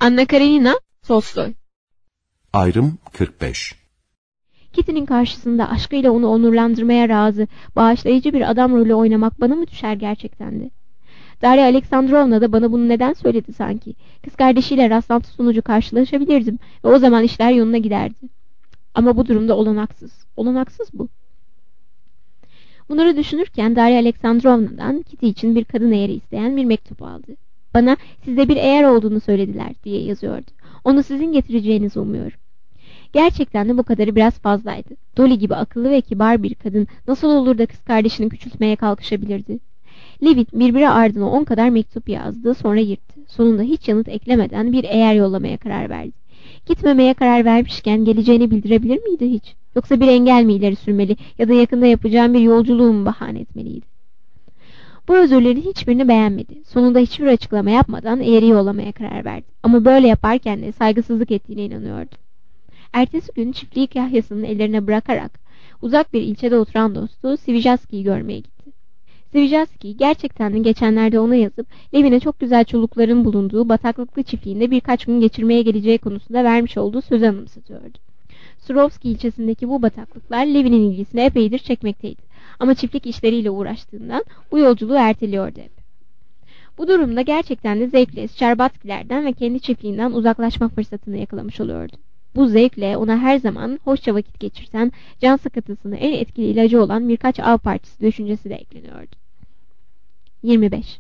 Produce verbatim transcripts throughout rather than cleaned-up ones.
Anna Karenina Tolstoy. Ayrım kırk beş. Kitty'nin karşısında aşkıyla onu onurlandırmaya razı, bağışlayıcı bir adam rolü oynamak bana mı düşer gerçekten de? Darya Aleksandrovna da bana bunu neden söyledi sanki? Kız kardeşiyle rastlantı sonucu karşılaşabilirdim ve o zaman işler yoluna giderdi. Ama bu durumda olanaksız. Olanaksız bu. Bunları düşünürken Darya Aleksandrovna'dan Kitty için bir kadın eğeri isteyen bir mektup aldı. Bana sizde bir eğer olduğunu söylediler diye yazıyordu. Onu sizin getireceğinizi umuyorum. Gerçekten de bu kadarı biraz fazlaydı. Dolly gibi akıllı ve kibar bir kadın nasıl olur da kız kardeşini küçültmeye kalkışabilirdi? Levin birbiri ardına on kadar mektup yazdı, sonra yırttı. Sonunda hiç yanıt eklemeden bir eğer yollamaya karar verdi. Gitmemeye karar vermişken geleceğini bildirebilir miydi hiç? Yoksa bir engel mi ileri sürmeli ya da yakında yapacağım bir yolculuğu mu bahane etmeliydi? Bu özürlerin hiçbirini beğenmedi. Sonunda hiçbir açıklama yapmadan eğri yollamaya karar verdi. Ama böyle yaparken de saygısızlık ettiğine inanıyordu. Ertesi gün çiftliği kahyasını ellerine bırakarak uzak bir ilçede oturan dostu Svijaski'yi görmeye gitti. Svijaski gerçekten de geçenlerde ona yazıp Levin'e çok güzel çolukların bulunduğu bataklıklı çiftliğinde birkaç gün geçirmeye geleceği konusunda vermiş olduğu sözü anımsatıyordu. Surovski ilçesindeki bu bataklıklar Levin'in ilgisini epeydir çekmekteydi. Ama çiftlik işleriyle uğraştığından bu yolculuğu erteliyordu hep. Bu durumda gerçekten de zevkle Şerbatkilerden ve kendi çiftliğinden uzaklaşma fırsatını yakalamış oluyordu. Bu zevkle ona her zaman hoşça vakit geçirsen, can sıkıntısına en etkili ilacı olan birkaç av partisi düşüncesi de ekleniyordu. yirmi beş.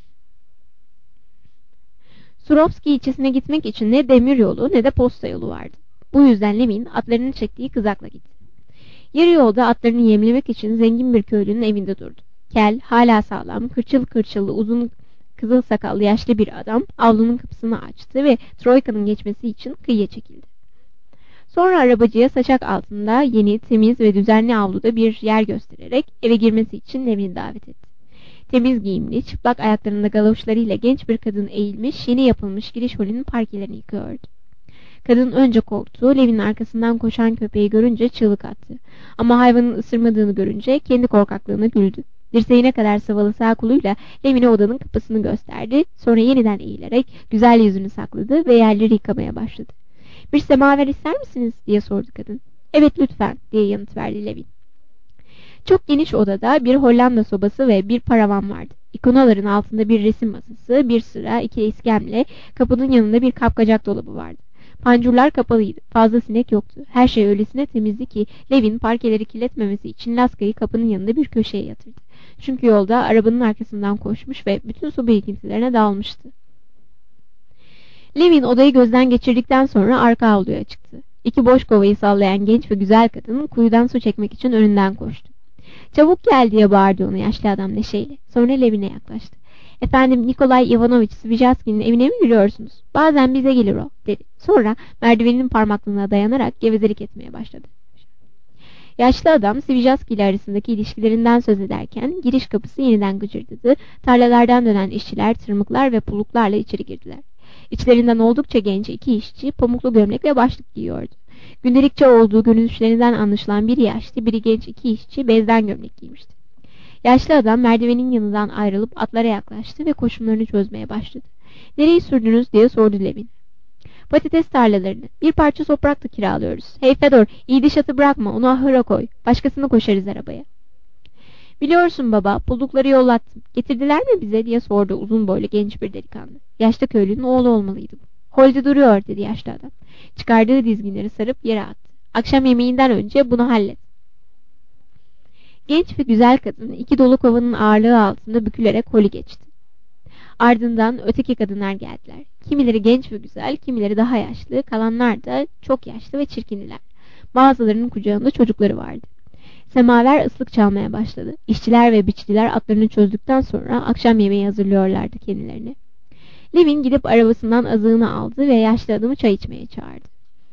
Surovski ilçesine gitmek için ne demiryolu ne de posta yolu vardı. Bu yüzden Levin atlarını çektiği kızakla gitti. Yarı yolda atlarını yemlemek için zengin bir köylünün evinde durdu. Kel, hala sağlam, kırçıl kırçıllı, uzun kızıl sakallı yaşlı bir adam avlunun kapısını açtı ve Troika'nın geçmesi için kıyıya çekildi. Sonra arabacıya saçak altında yeni, temiz ve düzenli avluda bir yer göstererek eve girmesi için Levin'i davet etti. Temiz giyimli, çıplak ayaklarında galoşlarıyla genç bir kadın eğilmiş, yeni yapılmış giriş holünün parkelerini yıkıyordu. Kadın önce korktu, Levin'in arkasından koşan köpeği görünce çığlık attı. Ama hayvanın ısırmadığını görünce kendi korkaklığına güldü. Dirseğine kadar sıvalı sağ koluyla Levin'e odanın kapısını gösterdi, sonra yeniden eğilerek güzel yüzünü sakladı ve yerleri yıkamaya başladı. "Bir semaver ister misiniz?" diye sordu kadın. "Evet lütfen," diye yanıt verdi Levin. Çok geniş odada bir Hollanda sobası ve bir paravan vardı. İkonaların altında bir resim masası, bir sıra, iki iskemle, kapının yanında bir kapkacak dolabı vardı. Pancurlar kapalıydı. Fazla sinek yoktu. Her şey öylesine temizdi ki Levin parkeleri kirletmemesi için Laska'yı kapının yanında bir köşeye yatırdı. Çünkü yolda arabanın arkasından koşmuş ve bütün su birikintilerine dalmıştı. Levin odayı gözden geçirdikten sonra arka avluya çıktı. İki boş kovayı sallayan genç ve güzel kadın kuyudan su çekmek için önünden koştu. "Çabuk gel," diye bağırdı ona yaşlı adam neşeyle. Sonra Levin'e yaklaştı. "Efendim, Nikolay Ivanovich Svijaski'nin evine mi giriyorsunuz? Bazen bize gelir o," dedi. Sonra merdivenin parmaklığına dayanarak gevezelik etmeye başladı. Yaşlı adam Svijaski ile arasındaki ilişkilerinden söz ederken giriş kapısı yeniden gıcırdadı. Tarlalardan dönen işçiler, tırmıklar ve puluklarla içeri girdiler. İçlerinden oldukça genç iki işçi pamuklu gömlek ve başlık giyiyordu. Gündelikçe olduğu görünüşlerinden anlaşılan biri yaşlı, biri genç iki işçi bezden gömlek giymişti. Yaşlı adam merdivenin yanından ayrılıp atlara yaklaştı ve koşumlarını çözmeye başladı. "Nereyi sürdünüz?" diye sordu Levin. "Patates tarlalarını. Bir parça toprak da kiralıyoruz. Hey Fedor, iyi diş atı bırakma, onu ahıra koy. Başkasını koşarız arabaya." "Biliyorsun baba, pullukları yollattım. Getirdiler mi bize?" diye sordu uzun boylu genç bir delikanlı. Yaşlı köylünün oğlu olmalıydı bu. "Holde duruyor," dedi yaşlı adam. Çıkardığı dizginleri sarıp yere attı. "Akşam yemeğinden önce bunu hallet." Genç ve güzel kadın iki dolu kovanın ağırlığı altında bükülerek holi geçti. Ardından öteki kadınlar geldiler. Kimileri genç ve güzel, kimileri daha yaşlı, kalanlar da çok yaşlı ve çirkindiler. Bazılarının kucağında çocukları vardı. Semaver ıslık çalmaya başladı. İşçiler ve biççiler atlarını çözdükten sonra akşam yemeği hazırlıyorlardı kendilerine. Levin gidip arabasından azığını aldı ve yaşlı adamı çay içmeye çağırdı.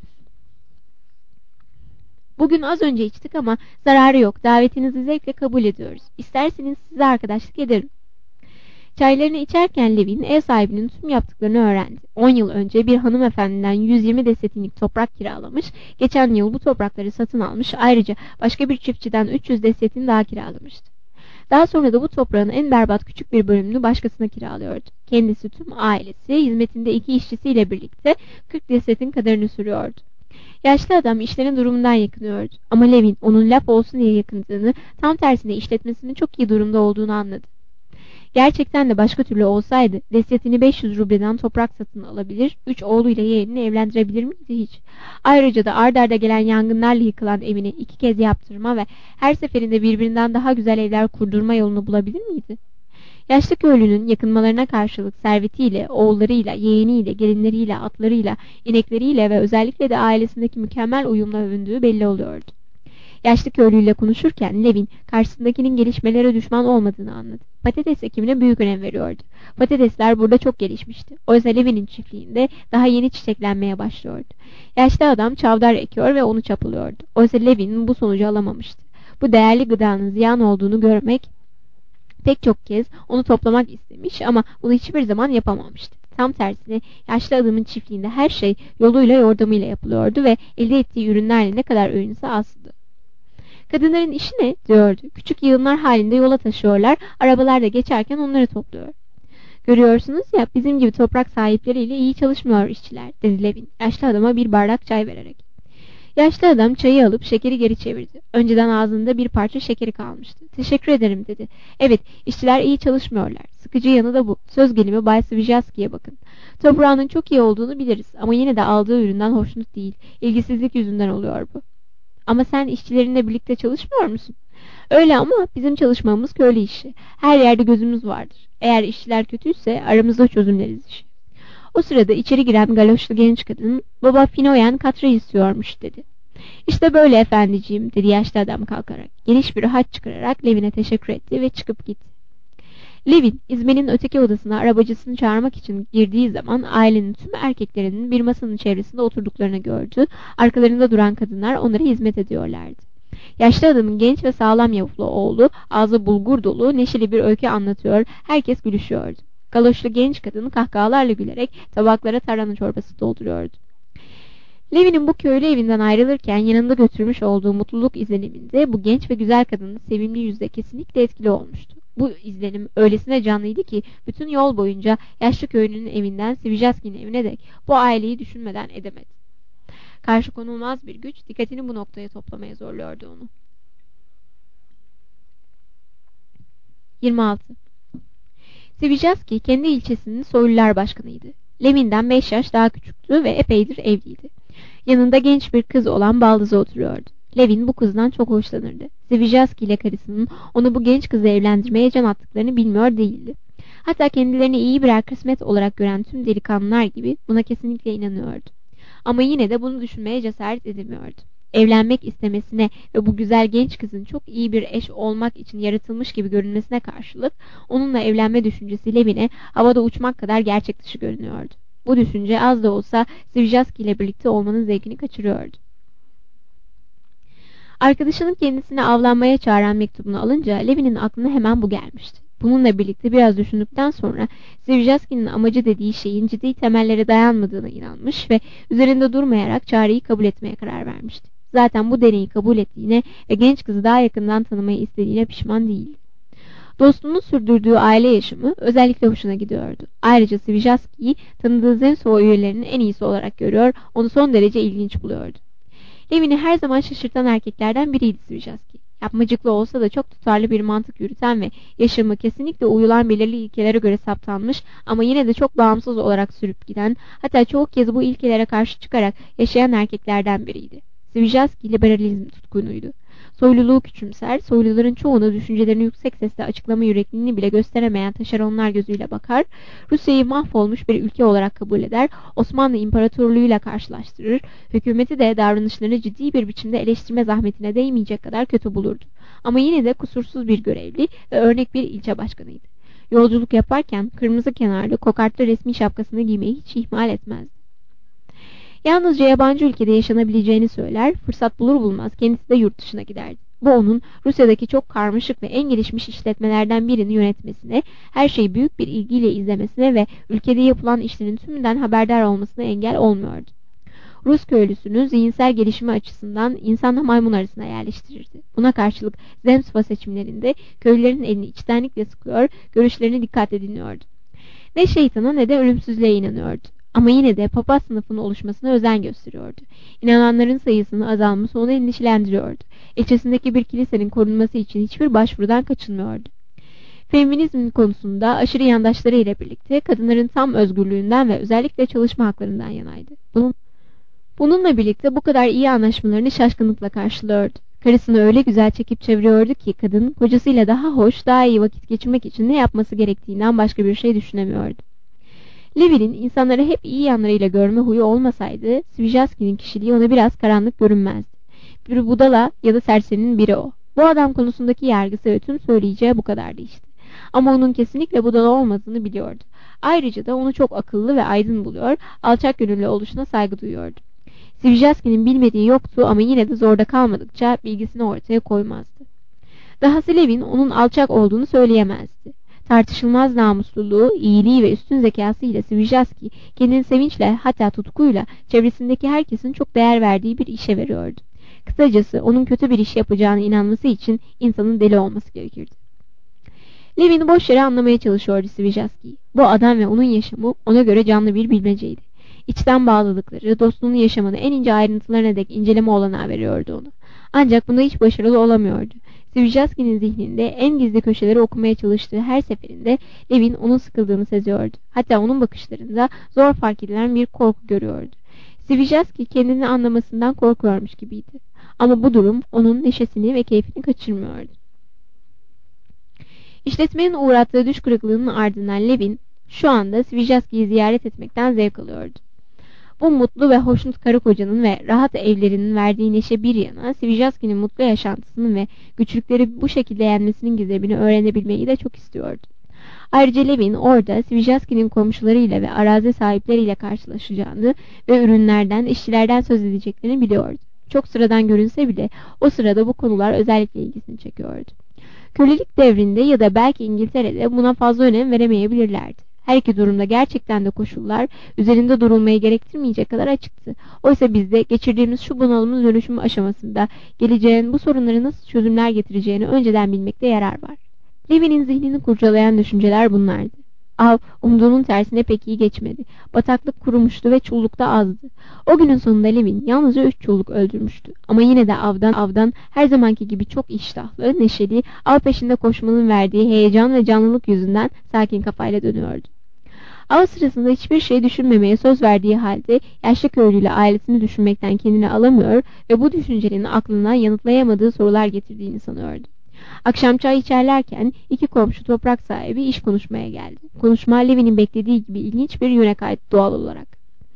"Bugün az önce içtik ama zararı yok. Davetinizi zevkle kabul ediyoruz. İsterseniz size arkadaşlık ederim." Çaylarını içerken Levin ev sahibinin tüm yaptıklarını öğrendi. On yıl önce bir hanımefendiden yüz yirmi desetinlik toprak kiralamış, geçen yıl bu toprakları satın almış, ayrıca başka bir çiftçiden üç yüz desetin daha kiralamıştı. Daha sonra da bu toprağın en berbat küçük bir bölümünü başkasına kiralıyordu. Kendisi, tüm ailesi, hizmetinde iki işçisiyle birlikte kırk desetin kadarını sürüyordu. Yaşlı adam işlerin durumundan yakınıyordu. Ama Levin onun laf olsun diye yakındığını, tam tersine işletmesinin çok iyi durumda olduğunu anladı. Gerçekten de başka türlü olsaydı desyatini beş yüz rubleden toprak satın alabilir, üç oğluyla yeğenini evlendirebilir miydi hiç? Ayrıca da ard arda gelen yangınlarla yıkılan evini iki kez yaptırma ve her seferinde birbirinden daha güzel evler kurdurma yolunu bulabilir miydi? Yaşlı köylünün yakınmalarına karşılık servetiyle, oğullarıyla, yeğeniyle, gelinleriyle, atlarıyla, inekleriyle ve özellikle de ailesindeki mükemmel uyumla övündüğü belli oluyordu. Yaşlı köylüyle konuşurken Levin karşısındakinin gelişmelere düşman olmadığını anladı. Patates ekimine büyük önem veriyordu. Patatesler burada çok gelişmişti. Oysa Levin'in çiftliğinde daha yeni çiçeklenmeye başlıyordu. Yaşlı adam çavdar ekiyor ve onu çapalıyordu. Oysa Levin bu sonucu alamamıştı. Bu değerli gıdanın ziyan olduğunu görmek pek çok kez onu toplamak istemiş ama bunu hiçbir zaman yapamamıştı. Tam tersine yaşlı adamın çiftliğinde her şey yoluyla yordamıyla yapılıyordu ve elde ettiği ürünlerle ne kadar övünse azdı. Kadınların işi ne? Diyordu. Küçük yığınlar halinde yola taşıyorlar, arabalarda geçerken onları topluyor. Görüyorsunuz ya, bizim gibi toprak sahipleriyle iyi çalışmıyor işçiler, dedi Levin, yaşlı adama bir bardak çay vererek. Yaşlı adam çayı alıp şekeri geri çevirdi. Önceden ağzında bir parça şekeri kalmıştı. Teşekkür ederim, dedi. Evet, işçiler iyi çalışmıyorlar. Sıkıcı yanı da bu. Söz gelimi Bay Svijaski'ye bakın. Toprağının çok iyi olduğunu biliriz ama yine de aldığı üründen hoşnut değil. İlgisizlik yüzünden oluyor bu. Ama sen işçilerinle birlikte çalışmıyor musun? Öyle ama bizim çalışmamız köylü işi. Her yerde gözümüz vardır. Eğer işçiler kötüyse aramızda çözümleriz işi. O sırada içeri giren galoşlu genç kadın, baba Finoyen katra istiyormuş, dedi. İşte böyle efendiciğim, dedi yaşlı adam kalkarak. Geniş bir haç çıkararak Levin'e teşekkür etti ve çıkıp gitti. Levin, İzmir'in öteki odasına arabacısını çağırmak için girdiği zaman ailenin tüm erkeklerinin bir masanın çevresinde oturduklarını gördü. Arkalarında duran kadınlar onlara hizmet ediyorlardı. Yaşlı adamın genç ve sağlam yapılı oğlu ağzı bulgur dolu neşeli bir öykü anlatıyor, herkes gülüşüyordu. Galoşlu genç kadın kahkahalarla gülerek tabaklara tarhana çorbası dolduruyordu. Levin'in bu köylü evinden ayrılırken yanında götürmüş olduğu mutluluk izleniminde bu genç ve güzel kadının sevimli yüzde kesinlikle etkili olmuştu. Bu izlenim öylesine canlıydı ki bütün yol boyunca yaşlı köylünün evinden Svijaski'nin evine dek bu aileyi düşünmeden edemedi. Karşı konulmaz bir güç dikkatini bu noktaya toplamaya zorluyordu onu. yirmi altı. Svijaski kendi ilçesinin soylular başkanıydı. Levin'den beş yaş daha küçüktü ve epeydir evliydi. Yanında genç bir kız olan baldızı oturuyordu. Levin bu kızdan çok hoşlanırdı. Svijaski ile karısının onu bu genç kızı evlendirmeye can attıklarını bilmiyor değildi. Hatta kendilerini iyi birer kısmet olarak gören tüm delikanlılar gibi buna kesinlikle inanıyordu. Ama yine de bunu düşünmeye cesaret edemiyordu. Evlenmek istemesine ve bu güzel genç kızın çok iyi bir eş olmak için yaratılmış gibi görünmesine karşılık onunla evlenme düşüncesi Levin'e havada uçmak kadar gerçek dışı görünüyordu. Bu düşünce az da olsa Svijaski ile birlikte olmanın zevkini kaçırıyordu. Arkadaşının kendisini avlanmaya çağıran mektubunu alınca Levin'in aklına hemen bu gelmişti. Bununla birlikte biraz düşündükten sonra Svijaski'nin amacı dediği şeyin ciddi temellere dayanmadığına inanmış ve üzerinde durmayarak çağrıyı kabul etmeye karar vermişti. Zaten bu deneyi kabul ettiğine ve genç kızı daha yakından tanımayı istediğine pişman değildi. Dostunun sürdürdüğü aile yaşamı özellikle hoşuna gidiyordu. Ayrıca Svijaski'yi tanıdığı Zemstvo üyelerinin en iyisi olarak görüyor, onu son derece ilginç buluyordu. Levin'i her zaman şaşırtan erkeklerden biriydi Svijaski. Yapmacıklı olsa da çok tutarlı bir mantık yürüten ve yaşamı kesinlikle uyulan belirli ilkelere göre saptanmış ama yine de çok bağımsız olarak sürüp giden, hatta çoğu kez bu ilkelere karşı çıkarak yaşayan erkeklerden biriydi. Svijaski liberalizm tutkunuydu. Soyluluğu küçümser, soyluların çoğunu düşüncelerini yüksek sesle açıklama yürekliliğini bile gösteremeyen taşeronlar gözüyle bakar, Rusya'yı mahvolmuş bir ülke olarak kabul eder, Osmanlı İmparatorluğu'yla karşılaştırır, hükümeti de davranışlarını ciddi bir biçimde eleştirme zahmetine değmeyecek kadar kötü bulurdu. Ama yine de kusursuz bir görevli ve örnek bir ilçe başkanıydı. Yolculuk yaparken kırmızı kenarlı, kokartlı resmi şapkasını giymeyi hiç ihmal etmezdi. Yalnızca yabancı ülkede yaşanabileceğini söyler, fırsat bulur bulmaz kendisi de yurt dışına giderdi. Bu onun Rusya'daki çok karmaşık ve en gelişmiş işletmelerden birini yönetmesine, her şeyi büyük bir ilgiyle izlemesine ve ülkede yapılan işlerin tümünden haberdar olmasına engel olmuyordu. Rus köylüsünü zihinsel gelişimi açısından insanla maymun arasına yerleştirirdi. Buna karşılık Zemstva seçimlerinde köylülerin elini içtenlikle sıkıyor, görüşlerini dikkatle dinliyordu. Ne şeytana ne de ölümsüzlüğe inanıyordu. Ama yine de papaz sınıfının oluşmasına özen gösteriyordu. İnananların sayısının azalması onu endişelendiriyordu. İlçesindeki bir kilisenin korunması için hiçbir başvurudan kaçınmıyordu. Feminizmin konusunda aşırı yandaşları ile birlikte kadınların tam özgürlüğünden ve özellikle çalışma haklarından yanaydı. Bunun, bununla birlikte bu kadar iyi anlaşmalarını şaşkınlıkla karşılıyordu. Karısını öyle güzel çekip çeviriyordu ki kadın kocasıyla daha hoş, daha iyi vakit geçirmek için ne yapması gerektiğinden başka bir şey düşünemiyordu. Levin'in insanları hep iyi yanlarıyla görme huyu olmasaydı, Svijaski'nin kişiliği ona biraz karanlık görünmezdi. Bir budala ya da serserinin biri o. Bu adam konusundaki yargısı ve tüm söyleyeceği bu kadardı işte. Ama onun kesinlikle budala olmadığını biliyordu. Ayrıca da onu çok akıllı ve aydın buluyor, alçak gönüllü oluşuna saygı duyuyordu. Svijaski'nin bilmediği yoktu ama yine de zorda kalmadıkça bilgisini ortaya koymazdı. Dahası Levin onun alçak olduğunu söyleyemezdi. Tartışılmaz namusluluğu, iyiliği ve üstün zekasıyla Svijaski kendini sevinçle hatta tutkuyla çevresindeki herkesin çok değer verdiği bir işe veriyordu. Kısacası onun kötü bir iş yapacağına inanması için insanın deli olması gerekirdi. Levin boş yere anlamaya çalışıyordu Svijaski'yi. Bu adam ve onun yaşamı ona göre canlı bir bilmeceydi. İçten bağlılıkları, dostluğunun yaşamını en ince ayrıntılarına dek inceleme olanağı veriyordu ona. Ancak bunda hiç başarılı olamıyordu. Svijaski'nin zihninde en gizli köşeleri okumaya çalıştığı her seferinde Levin onun sıkıldığını seziyordu. Hatta onun bakışlarında zor fark edilen bir korku görüyordu. Svijaski kendini anlamasından korkuyormuş gibiydi. Ama bu durum onun neşesini ve keyfini kaçırmıyordu. İşletmenin uğrattığı düş kırıklığının ardından Levin şu anda Svijaski'yi ziyaret etmekten zevk alıyordu. Bu mutlu ve hoşnut karı kocanın ve rahat evlerinin verdiği neşe bir yana, Svijaski'nin mutlu yaşantısının ve güçlükleri bu şekilde yenmesinin gizemini öğrenebilmeyi de çok istiyordu. Ayrıca Levin orada Svijaski'nin komşularıyla ve arazi sahipleriyle karşılaşacağını ve ürünlerden, işçilerden söz edeceklerini biliyordu. Çok sıradan görünse bile o sırada bu konular özellikle ilgisini çekiyordu. Kölelik devrinde ya da belki İngiltere'de buna fazla önem veremeyebilirlerdi. Her iki durumda gerçekten de koşullar üzerinde durulmayı gerektirmeyecek kadar açıktı. Oysa bizde geçirdiğimiz şu bunalımın dönüşüm aşamasında geleceğin bu sorunları nasıl çözümler getireceğini önceden bilmekte yarar var. Levin'in zihnini kurcalayan düşünceler bunlardı. Av, umduğunun tersine pek iyi geçmedi. Bataklık kurumuştu ve çulluk da azdı. O günün sonunda Levin yalnızca üç çulluk öldürmüştü. Ama yine de avdan avdan her zamanki gibi çok iştahlı, neşeli, av peşinde koşmanın verdiği heyecan ve canlılık yüzünden sakin kafayla dönüyordu. Av sırasında hiçbir şey düşünmemeye söz verdiği halde yaşlı köylüyle ailesini düşünmekten kendini alamıyor ve bu düşüncelerin aklına yanıtlayamadığı sorular getirdiğini sanıyordu. Akşam çay içerlerken iki komşu toprak sahibi iş konuşmaya geldi. Konuşma Levin'in beklediği gibi ilginç bir yöne kaydı doğal olarak.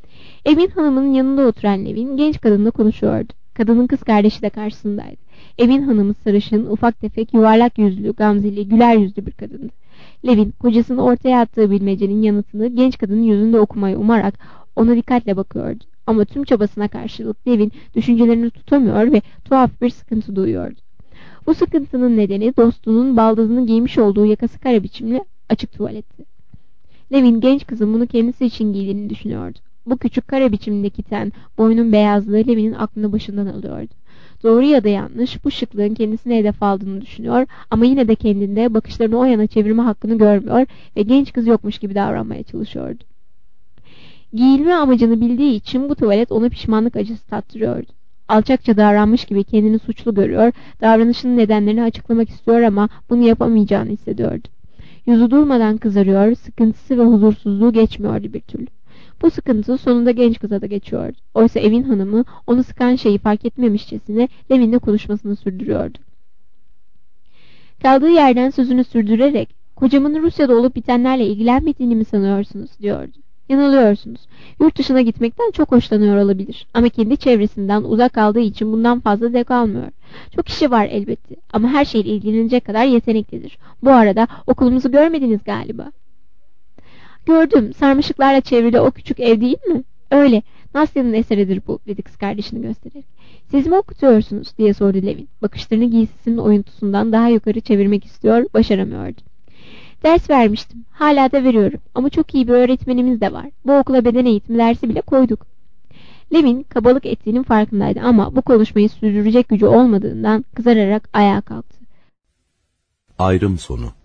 Evin hanımının yanında oturan Levin genç kadınla konuşuyordu. Kadının kız kardeşi de karşısındaydı. Evin hanımı sarışın, ufak tefek, yuvarlak yüzlü, gamzeli, güler yüzlü bir kadındı. Levin kocasının ortaya attığı bilmecenin yanıtını genç kadının yüzünde okumayı umarak ona dikkatle bakıyordu. Ama tüm çabasına karşılık Levin düşüncelerini tutamıyor ve tuhaf bir sıkıntı duyuyordu. Bu sıkıntının nedeni dostunun baldızını giymiş olduğu yakası kare biçimli açık tuvaletti. Levin genç kızın bunu kendisi için giydiğini düşünüyordu. Bu küçük kare biçimindeki ten, boynun beyazlığı Levin'in aklını başından alıyordu. Doğru ya da yanlış bu şıklığın kendisine hedef aldığını düşünüyor ama yine de kendinde bakışlarını o yana çevirme hakkını görmüyor ve genç kız yokmuş gibi davranmaya çalışıyordu. Giyilme amacını bildiği için bu tuvalet ona pişmanlık acısı tattırıyordu. Alçakça davranmış gibi kendini suçlu görüyor, davranışının nedenlerini açıklamak istiyor ama bunu yapamayacağını hissediyordu. Yüzü durmadan kızarıyor, sıkıntısı ve huzursuzluğu geçmiyordu bir türlü. Bu sıkıntı sonunda genç kıza da geçiyordu. Oysa evin hanımı onu sıkan şeyi fark etmemişçesine Levin'le konuşmasını sürdürüyordu. Kaldığı yerden sözünü sürdürerek, "Kocamın Rusya'da olup bitenlerle ilgilenmediğini mi sanıyorsunuz?" diyordu. "Yanılıyorsunuz. Yurt dışına gitmekten çok hoşlanıyor olabilir. Ama kendi çevresinden uzak kaldığı için bundan fazla zevk almıyor. Çok işi var elbette. Ama her şeyle ilgilenecek kadar yeteneklidir. Bu arada okulumuzu görmediniz galiba." "Gördüm. Sarmaşıklarla çevrili o küçük ev değil mi?" "Öyle. Nasya'nın eseridir bu," dedi kız kardeşini göstererek. "Siz mi okutuyorsunuz?" diye sordu Levin. Bakışlarını giysisinin oyuntusundan daha yukarı çevirmek istiyor, başaramıyordu. "Ders vermiştim. Hala da veriyorum. Ama çok iyi bir öğretmenimiz de var. Bu okula beden eğitimi dersi bile koyduk." Levin kabalık ettiğinin farkındaydı ama bu konuşmayı sürdürecek gücü olmadığından kızararak ayağa kalktı. Ayrım sonu.